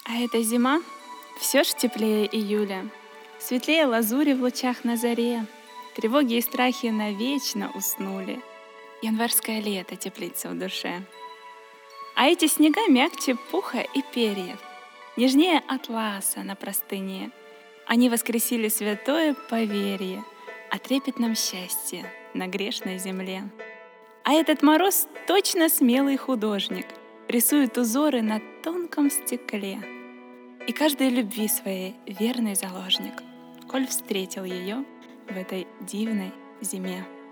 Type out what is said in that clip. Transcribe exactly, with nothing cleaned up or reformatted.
А эта зима все ж теплее июля, светлее лазури в лучах на заре. Тревоги и страхи навечно уснули. Январское лето теплится в душе. А эти снега мягче пуха и перьев, нежнее атласа на простыне. Они воскресили святое поверье о трепетном счастье на грешной земле. А этот мороз точно смелый художник, рисует узоры на тонком стекле. И каждой любви своей верный заложник, коль встретил ее в этой дивной зиме.